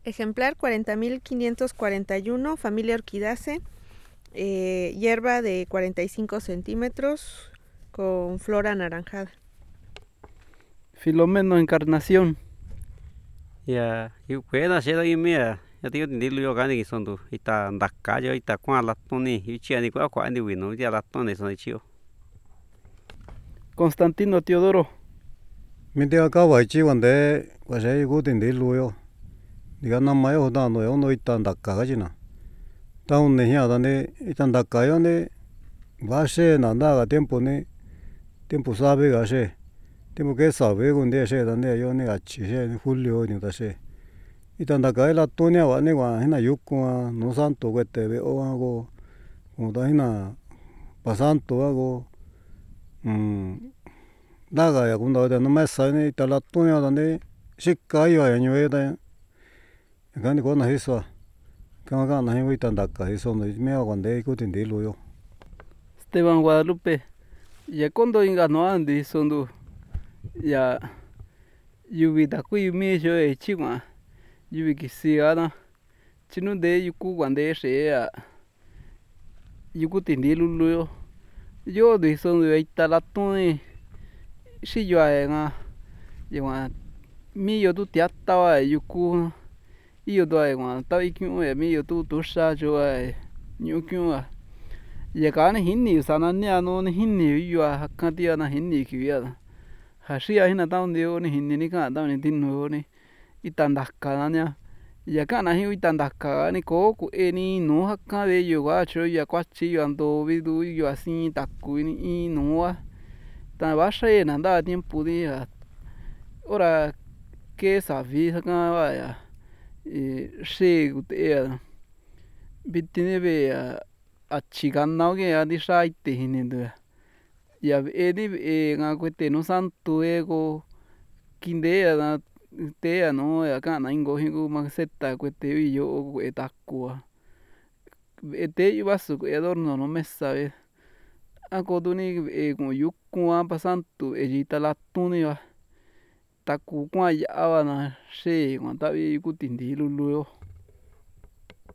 Ejemplar 40.541, familia Orchidaceae, hierba de 45 centímetros con flor anaranjada. Filomeno Encarnación. Ya, y pueda ser ahí mía. Ya tengo entendido yo gane que son tú. Ita ndaka yo ita kwa latoni. Y chia ni kwa ni wino. Ya latoni son chio. Constantino Teodoro. Mình theo cao vậy chỉ vấn đề và sẽ cố tình để lui yo. Thì cái năm mai họ nói ông nói tan đặc cả cái gì nào. Tao này hiện tại này tan đặc cả yo này và sẽ nằm đó cái tempo sabe cái sẽ tempo cái sabe cũng để sẽ đó này yo này cái chỉ sẽ julio này đó sẽ. Tan đặc cái là tôi này này qua hiện nay yukua no santo cái tế về ô ago. Còn đó hiện nay pasanto ago. 나가야 군다데 nomesane talatonya dane shikkai wa yanyo da gani kona hiso kama na hiwi tandaka hiso no meo gonde ikutin luyo. Esteban Guadalupe. Ya kondo inga no andi sondu. Ya yubi takui mi yo e chigua. Yubi kisiana. Chinunde yuku guande she ya. Yuku tindilu luyo. Yo di sondu ya italatoni. Shi yo nga. Ywa mi yo tu tiata wa yuku. Iyo do ai wa ta ikyu e mi yo tu sha jo ai. Nyukyu wa. Ya kani hinni sana nia no ni hinni yo hakantia na hinni kiya. Hashia hina taundio ni hinni ni ka tauni tinu ni itandaka na nia. Ya kana hi itandaka ni ko ku eni no hakan de yo wa cho ya kwachi yo ando vidu yo asin taku ni no wa. Ta ba she na da tiempo dia. Ora que sabi hakan wa ya. She gute bitine be achigana ge adisha ite hinendu. Ya edi nga kwete no santo ego kindea na te no ya kana ingo hingu maceta kwete yo etakua. Ete ibasu adorno no mesa ve. Ako duni con yukua pasanto ejita latuni wa. Taku kwa ya wa na she kwa tabi kutindi lulu yo.